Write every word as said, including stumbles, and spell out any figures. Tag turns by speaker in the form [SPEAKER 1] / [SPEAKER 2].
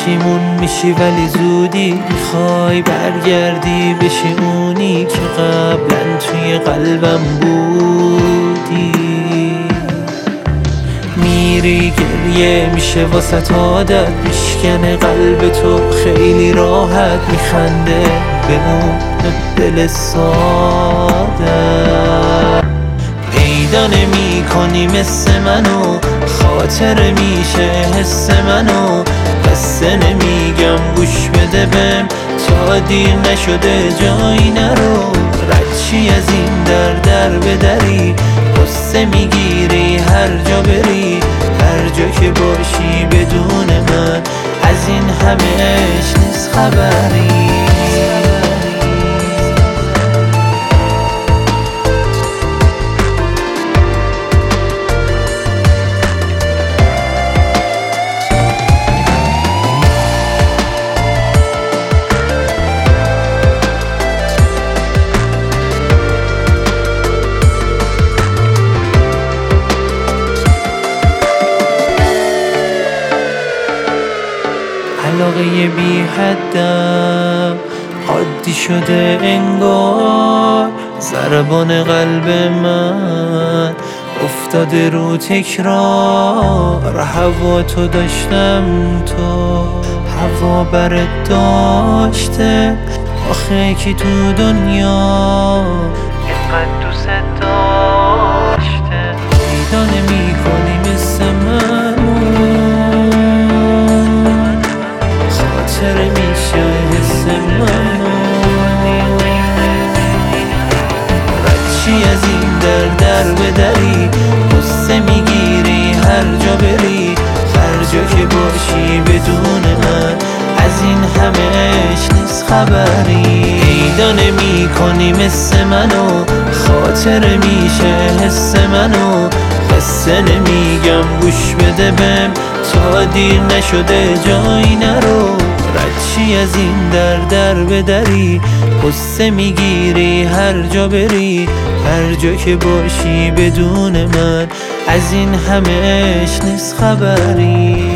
[SPEAKER 1] پشیمون میشی ولی زودی میخوای برگردی بشی اونی که قبلا توی قلبم بودی. میری گریه میشه واسه عادت، میشکنه قلب تو خیلی راحت، میخنده به اون دل ساده. پیدا نمی کنی مثل منو، خاطر میشه حس منو، قصه نمیگم گوش بده بهم تا دیر نشده جایی نرو. ردچی از این در در بدری، قصه میگیری هر جا بری، هر جا که باشی بدون من از این همه عشق نیست خبری. علاقه بی حدم عادی شده انگار، ضربان قلب من افتاده رو تکرار. هوا تو داشتم تو هوا برت داشته، آخه کی تو دنیا اینقدر دوست داشته. پیدا نمی کنی مثل منو، خاطر میشه حس منو. ردچی از این در در بدری، قصه میگیری هر جا بری، هر جا که باشی بدون من از این همه عشق نیست خبری. پیدا نمی کنی مثل منو، خاطر میشه حس منو، قصه نمیگم گوش بده بهم تا دیر نشده جایی نرو. ردچی از این در در بدری، قصه میگیری هر جا بری، هر جا که باشی بدون من از این همه عشق نیست خبری.